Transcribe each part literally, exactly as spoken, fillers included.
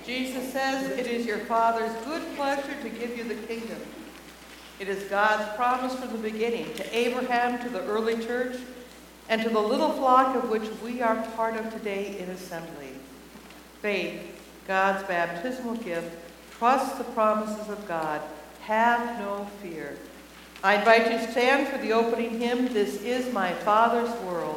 Jesus says it is your Father's good pleasure to give you the kingdom. It is God's promise from the beginning to Abraham, to the early church, and to the little flock of which we are part of today in assembly. Faith, God's baptismal gift, trust the promises of God. Have no fear. I invite you to stand for the opening hymn, This Is My Father's World.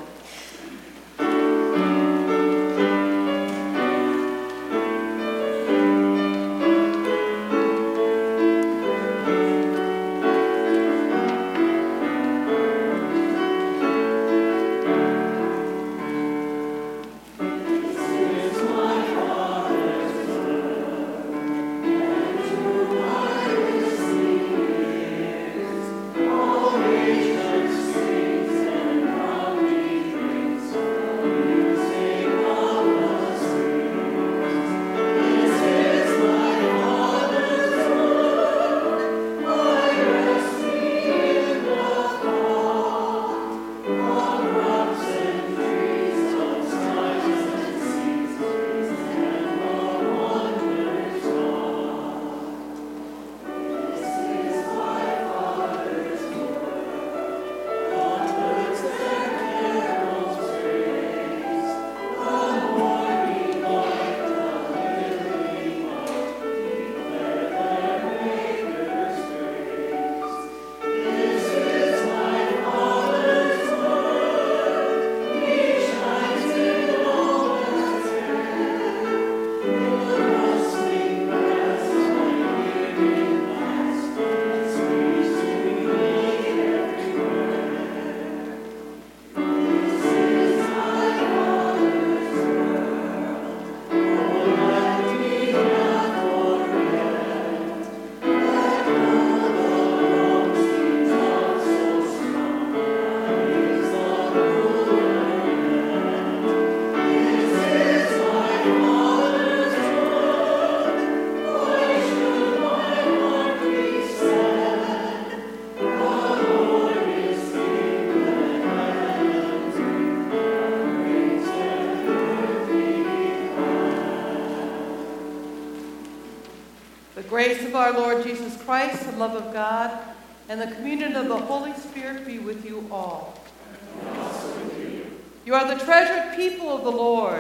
Grace of our Lord Jesus Christ, the love of God, and the communion of the Holy Spirit be with you all. And also with you. You are the treasured people of the Lord.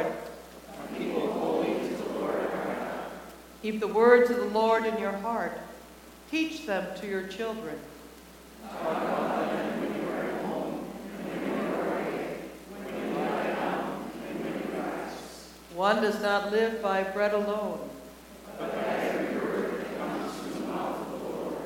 A people holy to the Lord our God. Keep the words of the Lord in your heart. Teach them to your children. Talk about them when you are at home, and when you are away, when you lie down, and when you rise. One does not live by bread alone, but by every word that comes from the mouth of the Lord.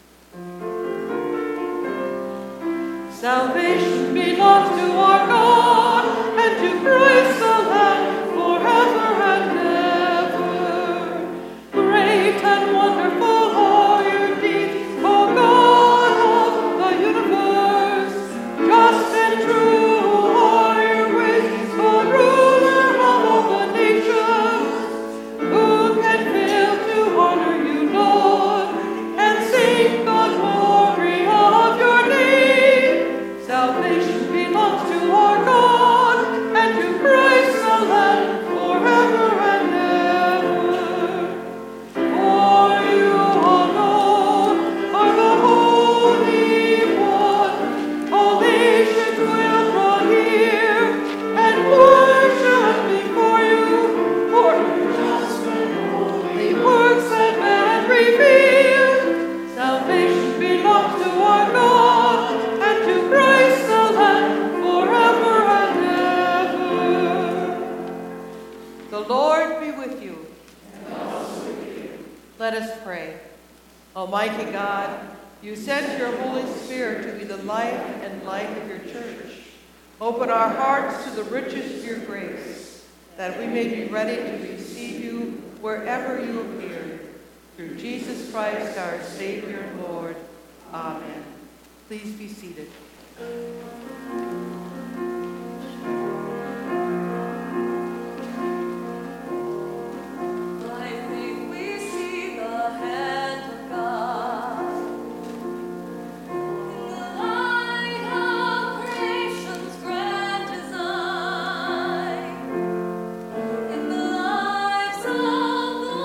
Salvation belongs to our God and to Christ the Lamb forever and ever. Great and wonderful are your deeds, O God of the universe. Just and true are your ways, O ruler of all the nations. Who can fail to honor you, Lord, and sing the glory of your name? Salvation belongs to our God and to Christ the Lamb forever and ever. For you alone are the Holy One. All nations will draw near and worship before you. For your just and holy works that man revealed. Salvation belongs to our God and to Christ the Lamb forever and ever. The Lord be with you. And also with you. Let us pray. Almighty God, you sent your Holy Spirit to be the life and light of your church. Open our hearts to the riches of your grace, that we may be ready to receive you wherever you appear. Through Jesus Christ, our Savior and Lord. Amen. Please be seated. By faith we see the hand of God. In the light of creation's grand design, in the lives of the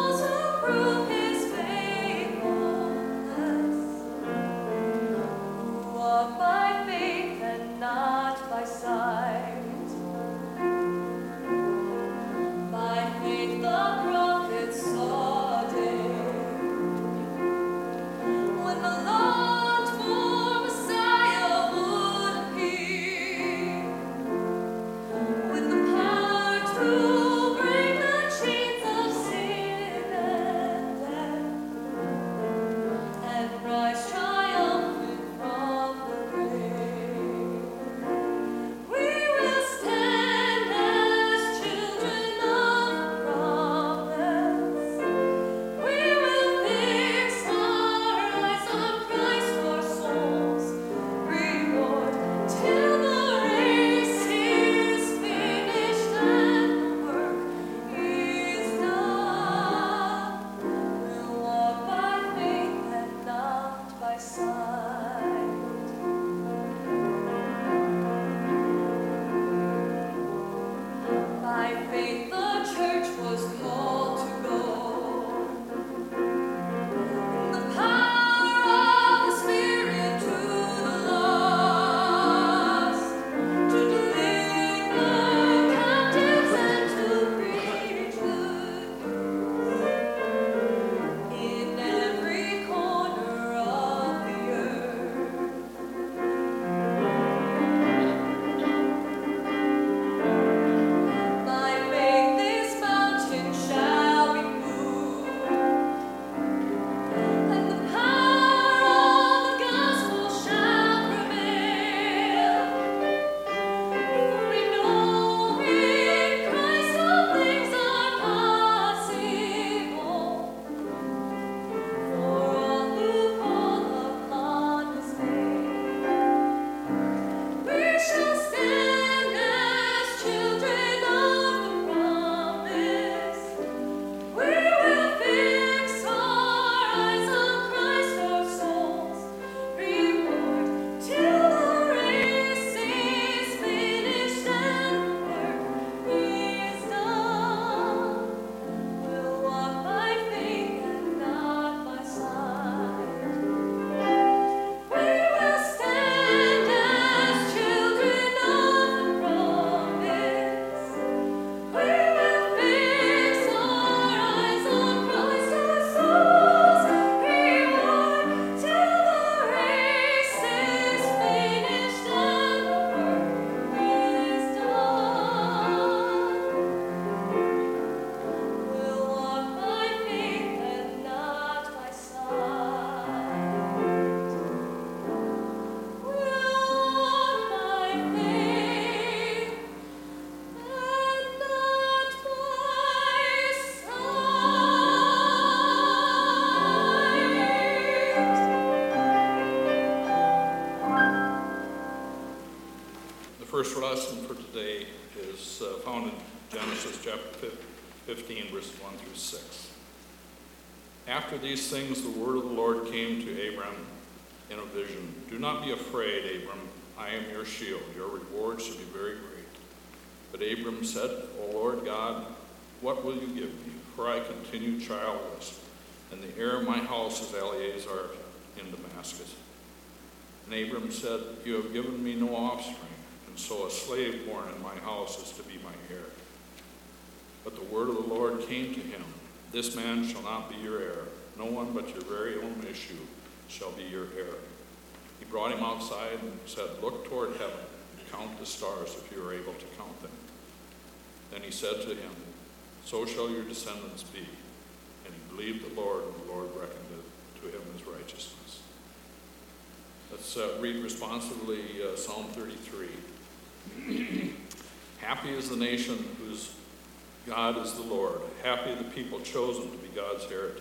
first lesson for today is uh, found in Genesis chapter fifteen, verses one through six. After these things, the word of the Lord came to Abram in a vision. Do not be afraid, Abram. I am your shield. Your reward shall be very great. But Abram said, O Lord God, what will you give me? For I continue childless, and the heir of my house is Eleazar in Damascus. And Abram said, You have given me no offspring, and so a slave born in my house is to be my heir. But the word of the Lord came to him, This man shall not be your heir. No one but your very own issue shall be your heir. He brought him outside and said, Look toward heaven and count the stars if you are able to count them. Then he said to him, So shall your descendants be. And he believed the Lord, and the Lord reckoned it to him as righteousness. Let's uh, read responsively uh, Psalm thirty-three. Happy is the nation whose God is the Lord. Happy the people chosen to be God's heritage.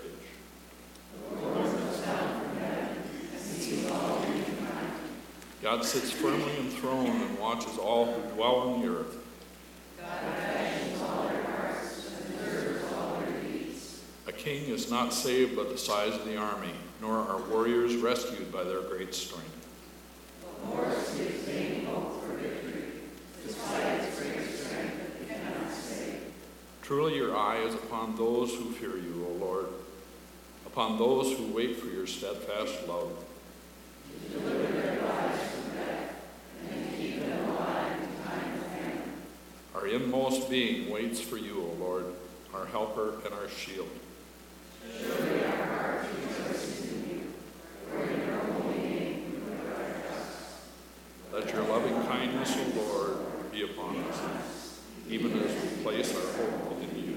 God sits firmly enthroned and watches all who dwell on the earth. God fashions all their hearts and observes all their deeds. A king is not saved by the size of the army, nor are warriors rescued by their great strength. The horse gives vain hope for victory, despite its great strength it cannot save. Truly your eye is upon those who fear you, O Lord, upon those who wait for your steadfast love. To deliver their lives from death, and to keep them alive in time of famine. Our inmost being waits for you, O Lord, our helper and our shield. Surely our heart rejoices in you, for in your holy name we regard us. Let your loving kindness, O Lord, be upon us, even as we place our hope in you.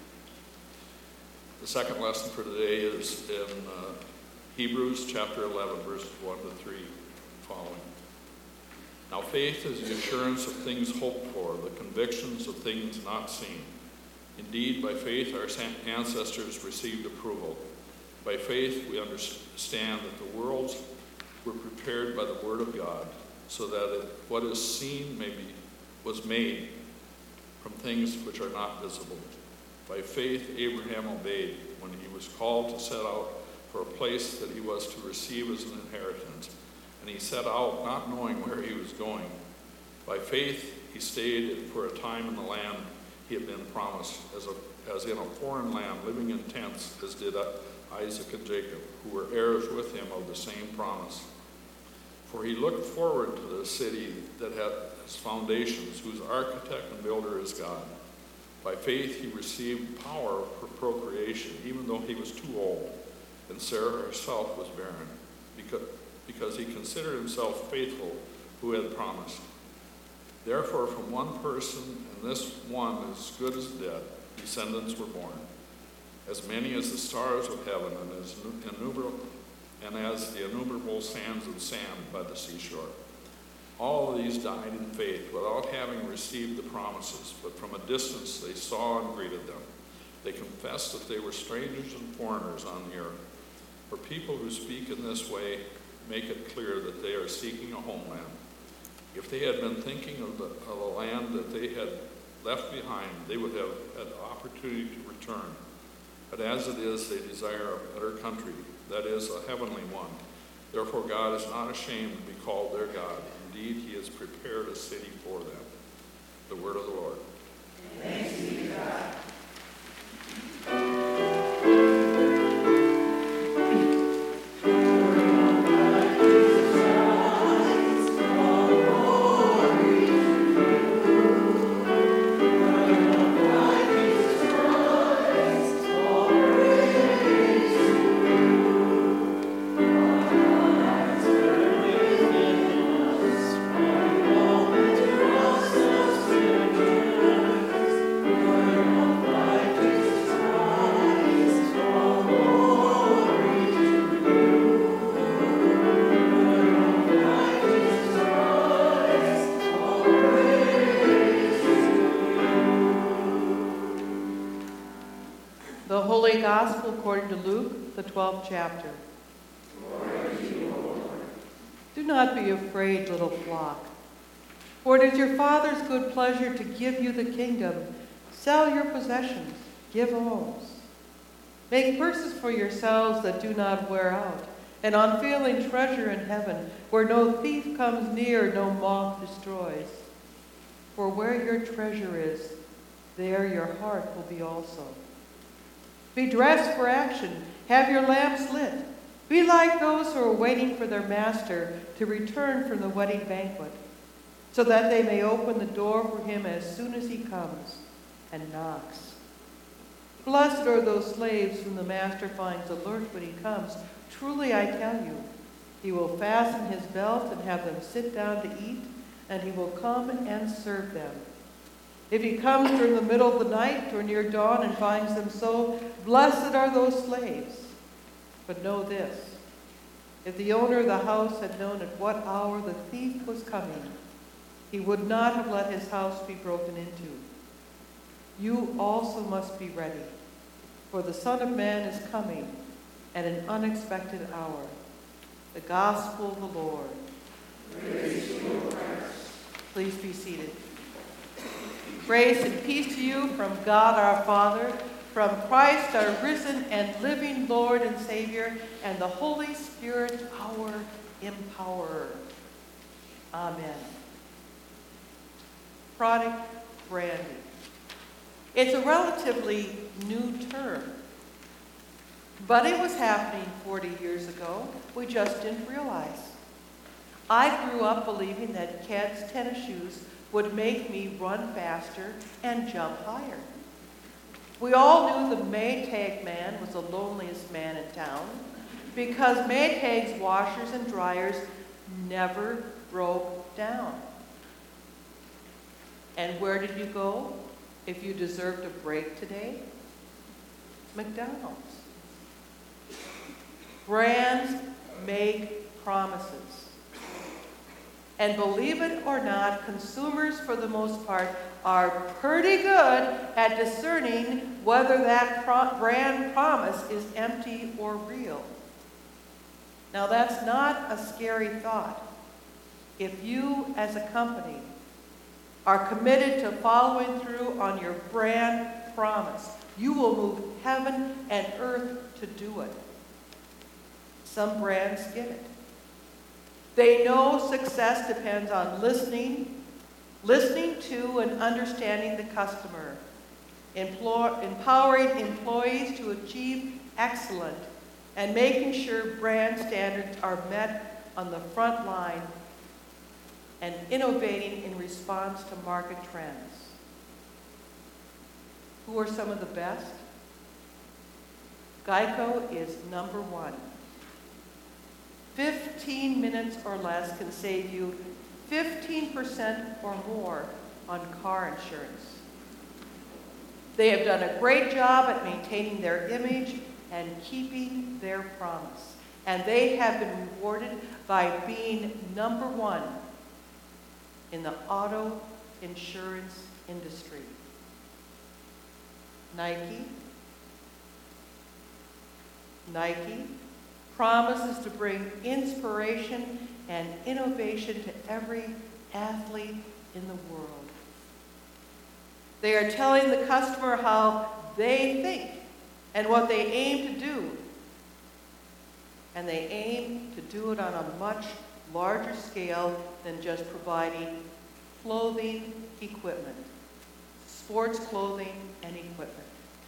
The second lesson for today is in uh, Hebrews chapter eleven, verses one to three following. Now faith is the assurance of things hoped for, the convictions of things not seen. Indeed, by faith our ancestors received approval. By faith we understand that the worlds were prepared by the word of God, so that it, what is seen may be, was made from things which are not visible. By faith Abraham obeyed when he was called to set out for a place that he was to receive as an inheritance. And he set out not knowing where he was going. By faith he stayed for a time in the land he had been promised, as, a, as in a foreign land, living in tents, as did Isaac and Jacob, who were heirs with him of the same promise. For he looked forward to the city that had its foundations, whose architect and builder is God. By faith he received power for procreation, even though he was too old, and Sarah herself was barren, because, because he considered himself faithful who had promised. Therefore, from one person, and this one as good as dead, descendants were born, as many as the stars of heaven, and as innumerable, and as the innumerable sands of sand by the seashore. All of these died in faith, without having received the promises, but from a distance they saw and greeted them. They confessed that they were strangers and foreigners on the earth. For people who speak in this way make it clear that they are seeking a homeland. If they had been thinking of the, of a land that they had left behind, they would have had opportunity to return. But as it is, they desire a better country, that is, a heavenly one. Therefore God is not ashamed to be called their God. Indeed, he has prepared a city for them. The word of the Lord. Thanks be to God. The Holy Gospel according to Luke, the twelfth chapter. Glory to you, O Lord. Do not be afraid, little flock, For it is your Father's good pleasure to give you the kingdom. Sell your possessions, give alms. Make purses for yourselves that do not wear out, an unfailing treasure in heaven, where no thief comes near, no moth destroys. For where your treasure is, there your heart will be also. Be dressed for action. Have your lamps lit. Be like those who are waiting for their master to return from the wedding banquet, so that they may open the door for him as soon as he comes and knocks. Blessed are those slaves whom the master finds alert when he comes. Truly I tell you, he will fasten his belt and have them sit down to eat, and he will come and serve them. If he comes during the middle of the night or near dawn and finds them so, blessed are those slaves. But know this, if the owner of the house had known at what hour the thief was coming, he would not have let his house be broken into. You also must be ready, for the Son of Man is coming at an unexpected hour. The Gospel of the Lord. Praise to you, Christ. Please be seated. Grace and peace to you from God our Father, from Christ our risen and living Lord and Savior, and the Holy Spirit, our empowerer. Amen. Product branding. It's a relatively new term, but it was happening forty years ago. We just didn't realize. I grew up believing that Keds tennis shoes would make me run faster and jump higher. We all knew the Maytag man was the loneliest man in town because Maytag's washers and dryers never broke down. And where did you go if you deserved a break today? McDonald's. Brands make promises. And believe it or not, consumers, for the most part, are pretty good at discerning whether that pro- brand promise is empty or real. Now, that's not a scary thought. If you, as a company, are committed to following through on your brand promise, you will move heaven and earth to do it. Some brands get it. They know success depends on listening, listening to and understanding the customer, employ, empowering employees to achieve excellence, and making sure brand standards are met on the front line, and innovating in response to market trends. Who are some of the best? Geico is number one. fifteen minutes or less can save you fifteen percent or more on car insurance. They have done a great job at maintaining their image and keeping their promise. And they have been rewarded by being number one in the auto insurance industry. Nike. Nike promises to bring inspiration and innovation to every athlete in the world. They are telling the customer how they think and what they aim to do. And they aim to do it on a much larger scale than just providing clothing equipment, sports clothing and equipment.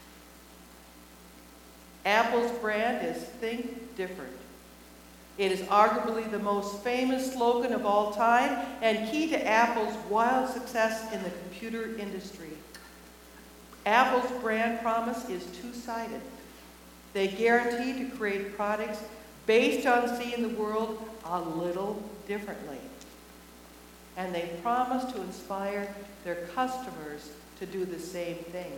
Apple's brand is Think Different. It is arguably the most famous slogan of all time and key to Apple's wild success in the computer industry. Apple's brand promise is two-sided. They guarantee to create products based on seeing the world a little differently. And they promise to inspire their customers to do the same thing.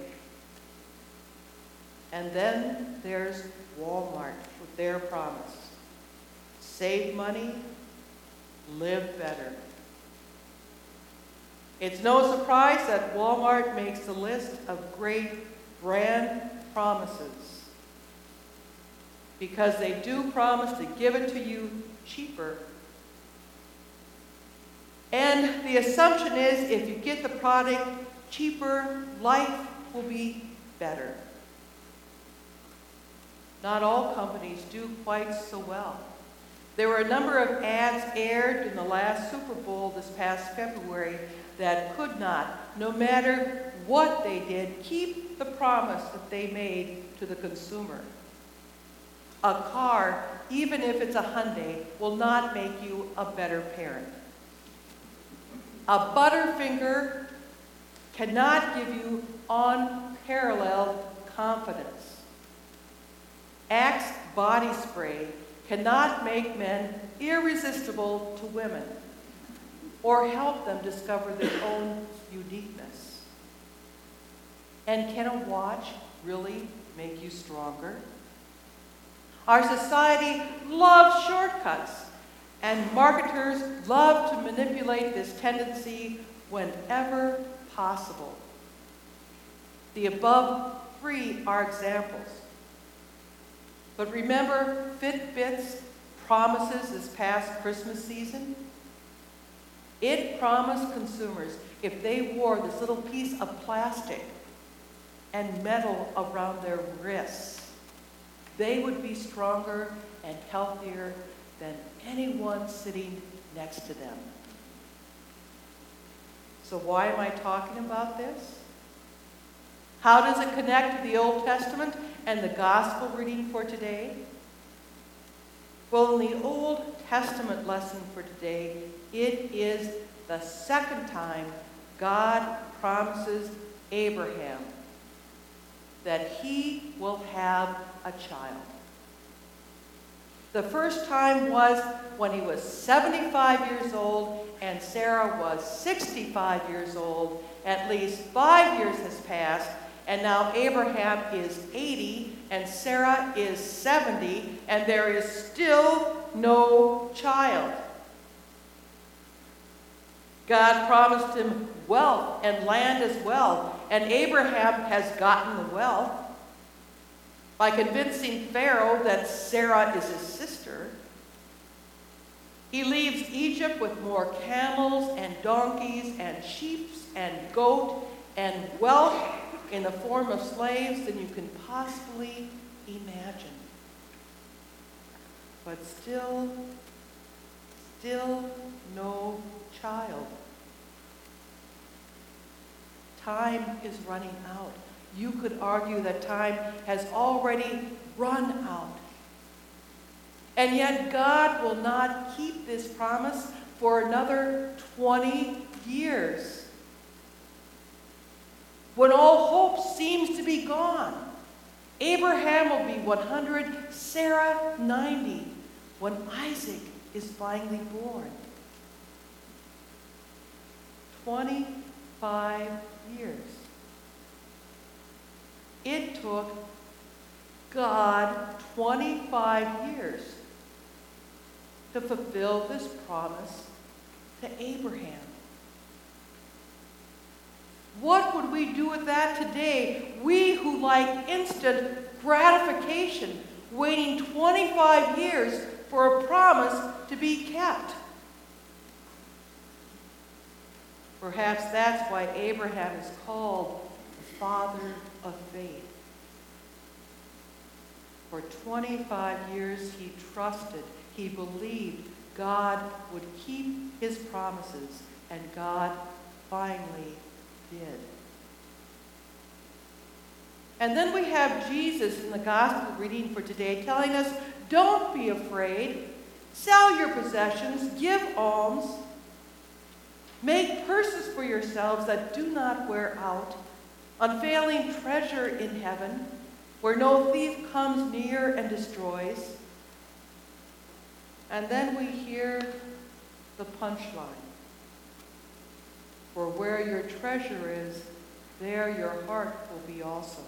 And then there's Walmart with their promise. Save money, live better. It's no surprise that Walmart makes the list of great brand promises, because they do promise to give it to you cheaper And the assumption is if you get the product cheaper, life will be better. Not all companies do quite so well. There were a number of ads aired in the last Super Bowl this past February that could not, no matter what they did, keep the promise that they made to the consumer. A car, even if it's a Hyundai, will not make you a better parent. A Butterfinger cannot give you unparalleled confidence. Axe body spray cannot make men irresistible to women or help them discover their own uniqueness. And can a watch really make you stronger? Our society loves shortcuts, and marketers love to manipulate this tendency whenever possible. The above three are examples. But remember Fitbit's promises this past Christmas season? It promised consumers if they wore this little piece of plastic and metal around their wrists, they would be stronger and healthier than anyone sitting next to them. So why am I talking about this? How does it connect to the Old Testament and the gospel reading for today? Well, in the Old Testament lesson for today, it is the second time God promises Abraham that he will have a child. The first time was when he was seventy-five years old and Sarah was sixty-five years old. At least five years has passed, and now Abraham is eighty and Sarah is seventy, and there is still no child. God promised him wealth and land as well, and Abraham has gotten the wealth by convincing Pharaoh that Sarah is his sister. He leaves Egypt with more camels and donkeys and sheep and goat and wealth in the form of slaves than you can possibly imagine. But still, still no child. Time is running out. You could argue that time has already run out. And yet God will not keep this promise for another twenty years. When all hope seems to be gone, Abraham will be one hundred, Sarah ninety, when Isaac is finally born. twenty-five years. It took God twenty-five years to fulfill this promise to Abraham. What would we do with that today? We who like instant gratification, waiting twenty-five years for a promise to be kept. Perhaps that's why Abraham is called the father of faith. For twenty-five years he trusted, he believed God would keep his promises, and God finally did. And then we have Jesus in the gospel reading for today telling us, don't be afraid. Sell your possessions, give alms, make purses for yourselves that do not wear out, unfailing treasure in heaven, where no thief comes near and destroys. And then we hear the punchline. For where your treasure is, there your heart will be also.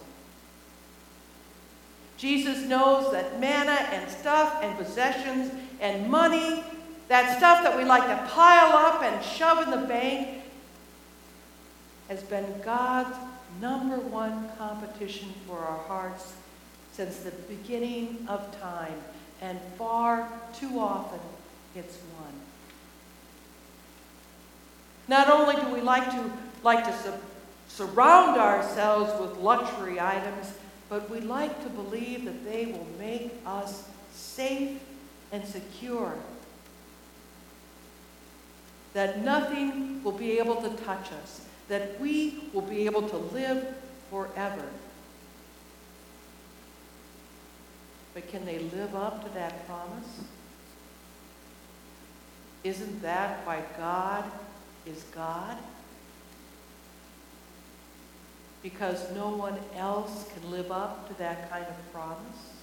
Jesus knows that manna and stuff and possessions and money, that stuff that we like to pile up and shove in the bank, has been God's number one competition for our hearts since the beginning of time, and far too often it's won. Not only do we like to like to su- surround ourselves with luxury items, but we like to believe that they will make us safe and secure. That nothing will be able to touch us. That we will be able to live forever. But can they live up to that promise? Isn't that why God is God? Because no one else can live up to that kind of promise?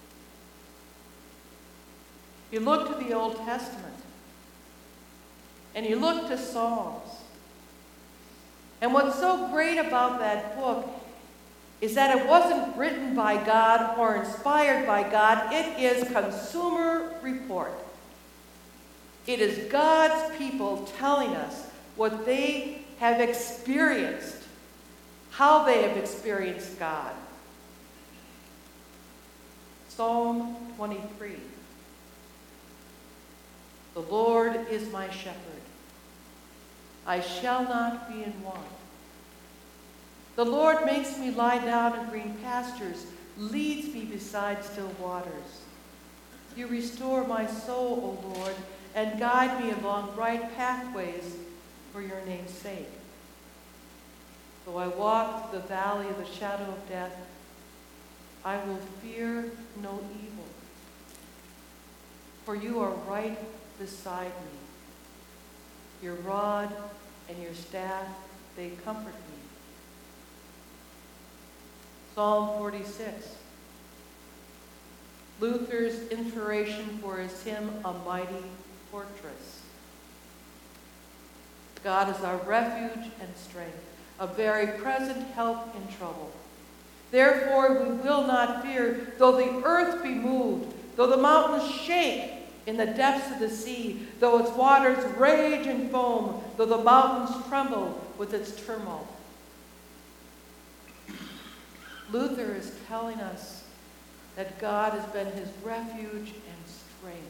You look to the Old Testament, and you look to Psalms. And what's so great about that book is that it wasn't written by God or inspired by God. It is consumer report. It is God's people telling us what they have experienced, how they have experienced God. Psalm twenty-three. The Lord is my shepherd. I shall not be in want. The Lord makes me lie down in green pastures, leads me beside still waters. You restore my soul, O Lord, and guide me along right pathways for your name's sake. Though I walk through the valley of the shadow of death, I will fear no evil, for you are right beside me. Your rod and your staff, they comfort me. Psalm forty-six. Luther's inspiration for his hymn, A Mighty Fortress. God is our refuge and strength, a very present help in trouble. Therefore we will not fear, though the earth be moved, though the mountains shake in the depths of the sea, though its waters rage and foam, though the mountains tremble with its turmoil. Luther is telling us that God has been his refuge and strength,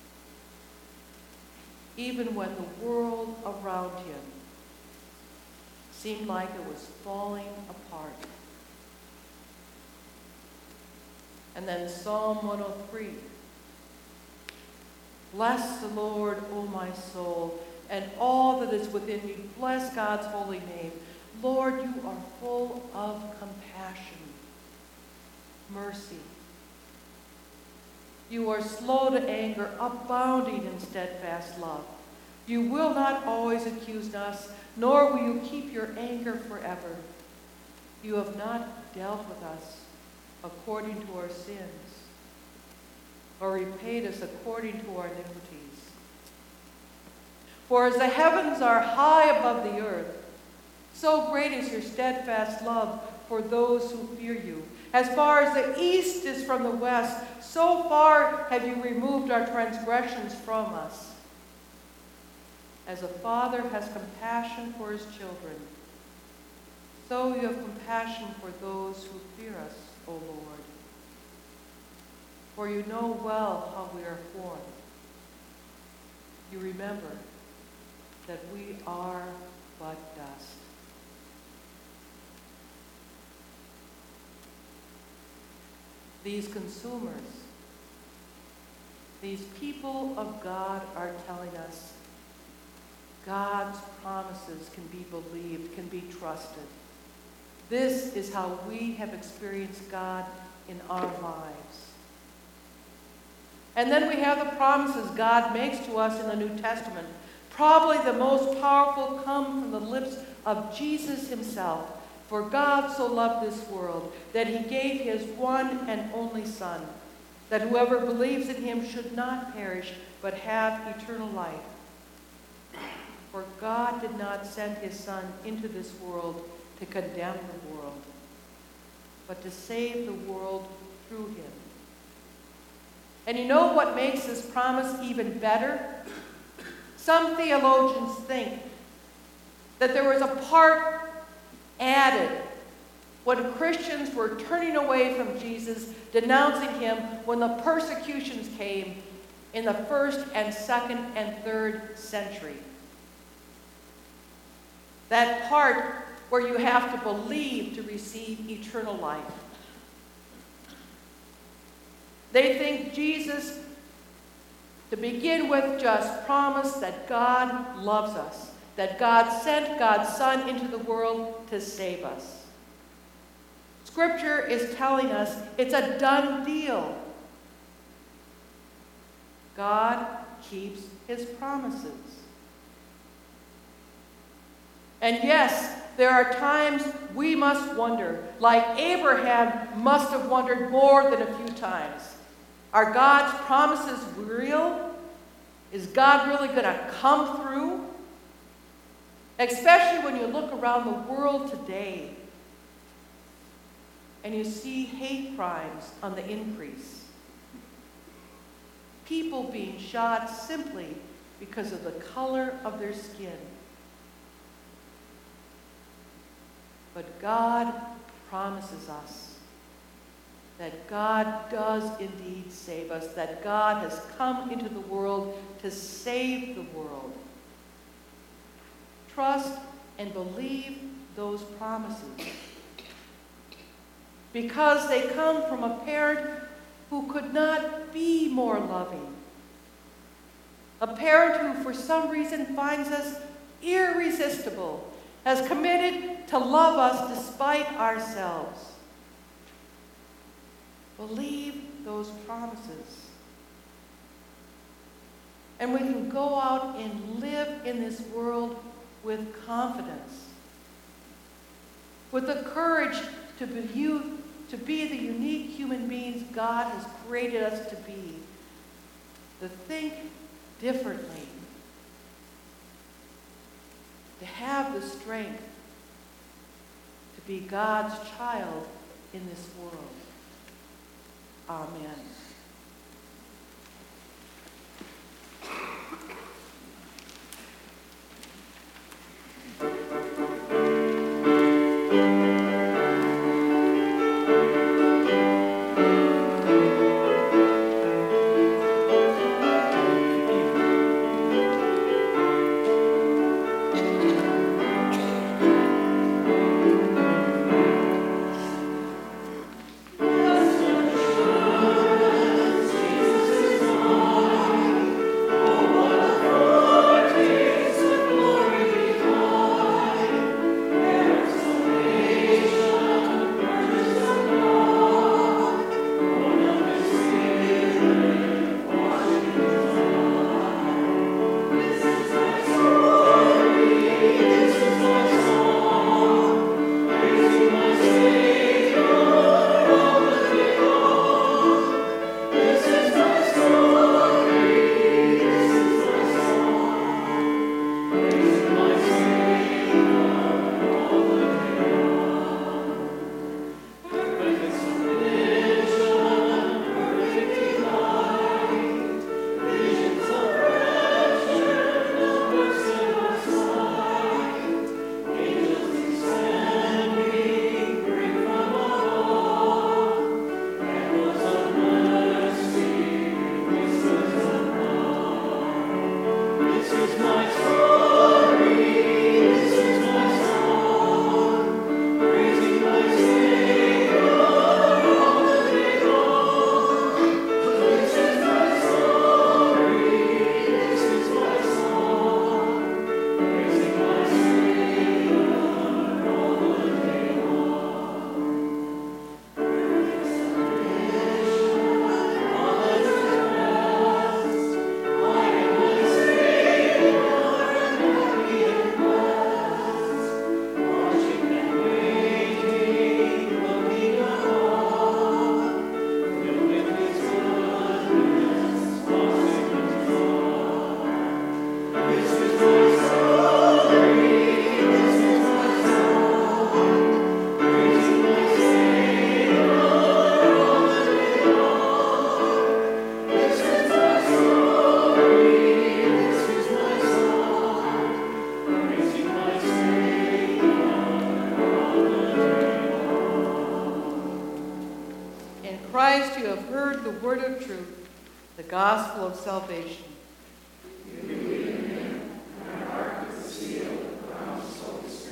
even when the world around him seemed like it was falling apart. And then Psalm one oh three. Bless the Lord, O my soul, and all that is within me. Bless God's holy name. Lord, you are full of compassion, mercy. You are slow to anger, abounding in steadfast love. You will not always accuse us, nor will you keep your anger forever. You have not dealt with us according to our sins, or repaid us according to our iniquities. For as the heavens are high above the earth, so great is your steadfast love for those who fear you. As far as the east is from the west, so far have you removed our transgressions from us. As a father has compassion for his children, so you have compassion for those who fear us, O Lord. For you know well how we are formed. You remember that we are but dust. These consumers, these people of God are telling us God's promises can be believed, can be trusted. This is how we have experienced God in our lives. And then we have the promises God makes to us in the New Testament. Probably the most powerful come from the lips of Jesus himself. For God so loved this world that he gave his one and only Son, that whoever believes in him should not perish, but have eternal life. For God did not send his Son into this world to condemn the world, but to save the world through him. And you know what makes this promise even better? Some theologians think that there was a part added when Christians were turning away from Jesus, denouncing him when the persecutions came in the first and second and third century. that part where you have to believe to receive eternal life. They think Jesus, to begin with, just promised that God loves us, that God sent God's Son into the world to save us. Scripture is telling us it's a done deal. God keeps his promises. And yes, there are times we must wonder, like Abraham must have wondered more than a few times. Are God's promises real? Is God really going to come through? Especially when you look around the world today and you see hate crimes on the increase. People being shot simply because of the color of their skin. But God promises us that God does indeed save us, that God has come into the world to save the world. Trust and believe those promises, because they come from a parent who could not be more loving. A parent who, for some reason, finds us irresistible, has committed to love us despite ourselves. Believe those promises. And we can go out and live in this world with confidence, with the courage to be, you, to be the unique human beings God has created us to be, to think differently, to have the strength to be God's child in this world. Amen. Christ, you have heard the word of truth, the gospel of salvation. You believe in him, and our heart with the seal of the promised Holy Spirit.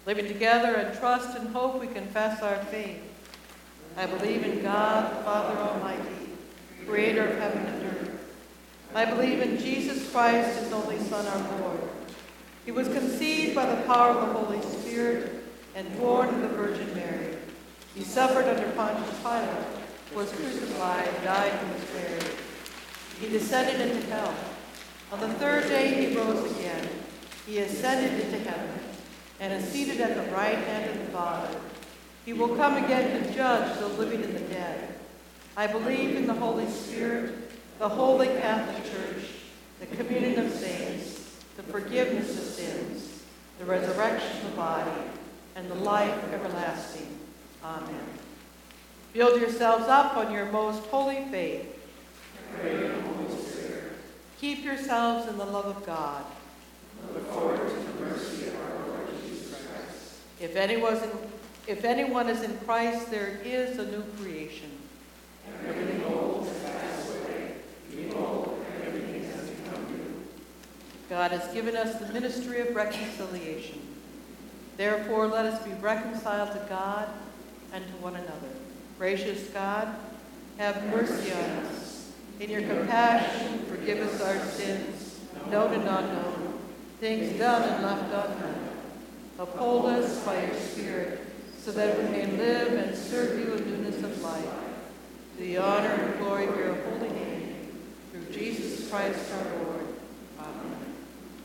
Living together in trust and hope, we confess our faith. I believe in God, the Father Almighty, creator of heaven and earth. I believe in Jesus Christ, his only Son, our Lord. He was conceived by the power of the Holy Spirit and born of the Virgin Mary. He suffered under Pontius Pilate, was crucified, died, and was buried. He descended into hell. On the third day he rose again. He ascended into heaven and is seated at the right hand of the Father. He will come again to judge the living and the dead. I believe in the Holy Spirit, the Holy Catholic Church, the communion of saints, the forgiveness of sins, the resurrection of the body, and the life everlasting. Amen. Build yourselves up on your most holy faith. Pray in the Holy Spirit. Keep yourselves in the love of God. Look forward to the mercy of our Lord Jesus Christ. If anyone is in, if anyone is in Christ, there is a new creation. Everything old has passed away. Behold, everything has become new. God has given us the ministry of reconciliation. Therefore, let us be reconciled to God and to one another. Gracious God, have mercy on us. In your compassion, forgive us our sins, known and unknown, things done and left undone. Uphold us by your Spirit, so that we may live and serve you in newness of life. To the honor and glory of your holy name, through Jesus Christ our Lord. Amen.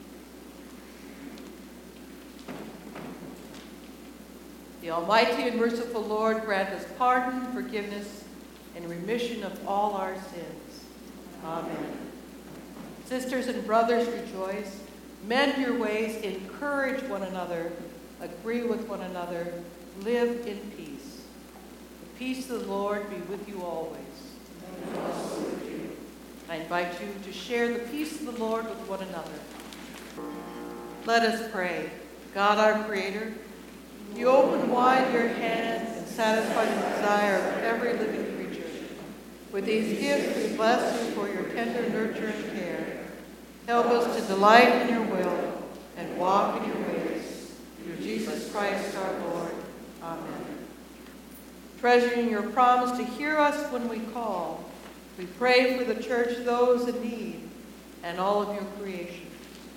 The Almighty and merciful Lord grant us pardon, forgiveness, and remission of all our sins. Amen. Sisters and brothers, rejoice. Mend your ways, encourage one another, agree with one another, live in peace. The peace of the Lord be with you always. And also with you. I invite you to share the peace of the Lord with one another. Let us pray. God, our Creator, you open wide your hands and satisfy the desire of every living creature. With these gifts, we bless you for your tender nurture and care. Help us to delight in your will and walk in your ways. Through Jesus Christ our Lord. Amen. Treasuring your promise to hear us when we call, we pray for the church, those in need, and all of your creation.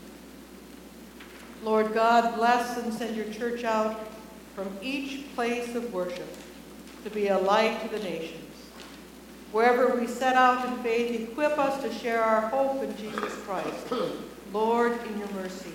Lord God, bless and send your church out from each place of worship to be a light to the nations. Wherever we set out in faith, equip us to share our hope in Jesus Christ. Lord, in your mercy.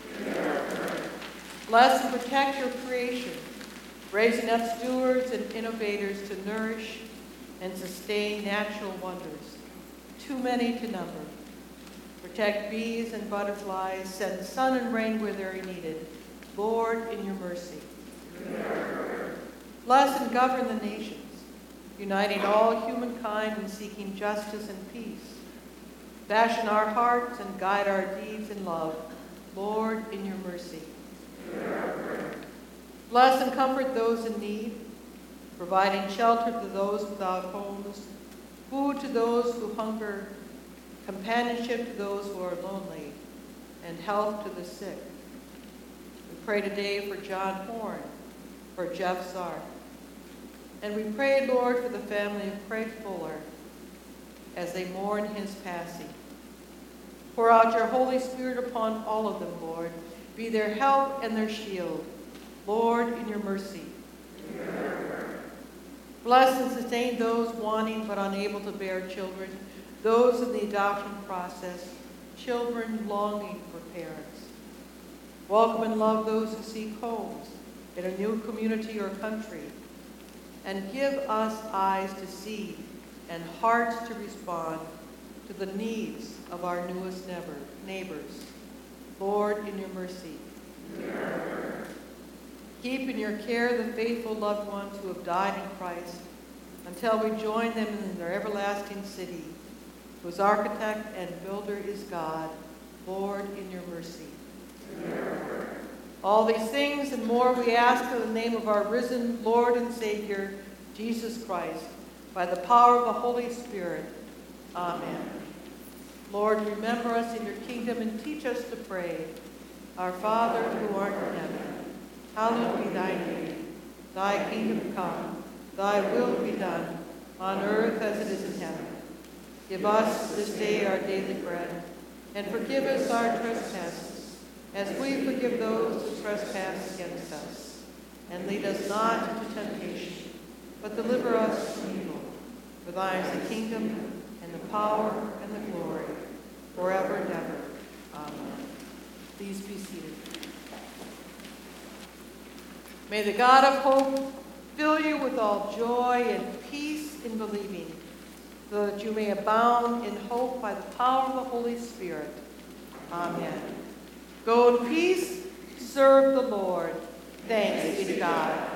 Bless and protect your creation, raising up stewards and innovators to nourish and sustain natural wonders, too many to number. Protect bees and butterflies, send sun and rain where they're needed. Lord, in your mercy. Bless and govern the nations, uniting all humankind in seeking justice and peace. Fashion our hearts and guide our deeds in love. Lord, in your mercy. Bless and comfort those in need, providing shelter to those without homes, food to those who hunger, companionship to those who are lonely, and health to the sick. We pray today for John Horn, for Jeff Zark. And we pray, Lord, for the family of Craig Fuller as they mourn his passing. Pour out your Holy Spirit upon all of them, Lord. Be their help and their shield. Lord, in your mercy. Bless and sustain those wanting but unable to bear children, those in the adoption process, children longing for parents. Welcome and love those who seek homes in a new community or country, and give us eyes to see and hearts to respond to the needs of our newest neighbors. Lord, in your mercy. Keep in your care the faithful loved ones who have died in Christ until we join them in their everlasting city, whose architect and builder is God. Lord, in your mercy. All these things and more we ask in the name of our risen Lord and Savior, Jesus Christ, by the power of the Holy Spirit. Amen. Lord, remember us in your kingdom and teach us to pray. Our Father, who art in heaven, hallowed be thy name. Thy kingdom come, thy will be done, on earth as it is in heaven. Give us this day our daily bread, and forgive us our trespasses, as we forgive those who trespass against us. And lead us not into temptation, but deliver us from evil. For thine is the kingdom, and the power, and the glory, forever and ever. Amen. Please be seated. May the God of hope fill you with all joy and peace in believing, so that you may abound in hope by the power of the Holy Spirit. Amen. Go in peace, serve the Lord. Thanks be to God.